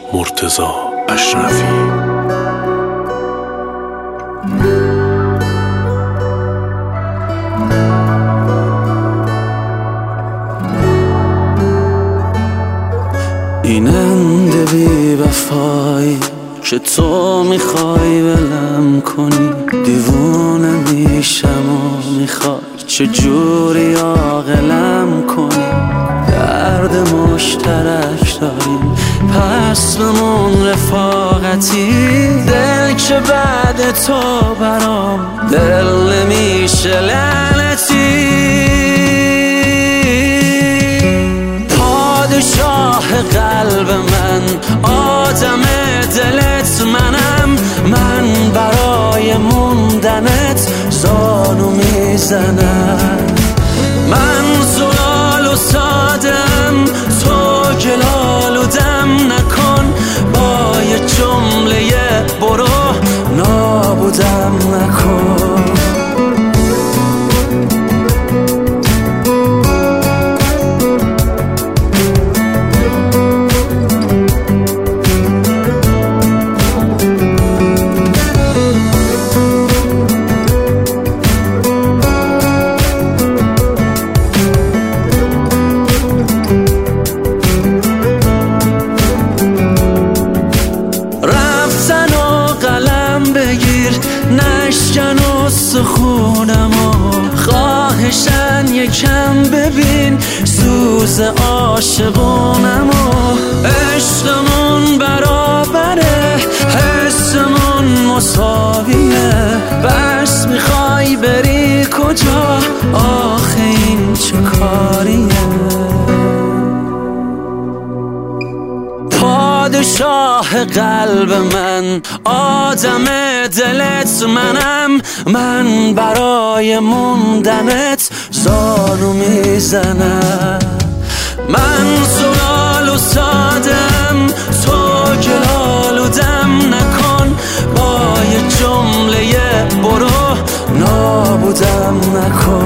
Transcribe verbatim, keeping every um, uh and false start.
مرتضی اشرفی. این انده بی وفایی که تو میخوای ولم کنی، دیوونه میشم و میخوای چجوری عاقلم کنی. درد مشترک داریم پس بمون رفاقتی، دل که بعد تو برام دل نمیشه لعنتی. پادشاه قلب من، آدم دلت منم، من برای موندنت زانو میزنم. من زلال و سادم، تو گلال و دم نکن، با یه جمله برو نابودم نکن. نشکن و سخونمو خواهشن یکم ببین سوز عاشقونمو. عشقمون برابره، حسمون مساویه، بس میخوای بری کجا؟ آخه این چه کاریه؟ پادشاه قلب من، آدم دلت منم، من برای موندنت زانو میزنم. من زلال و سادم، تو گلال و دم نکن، با یه جمله برو نابودم نکن.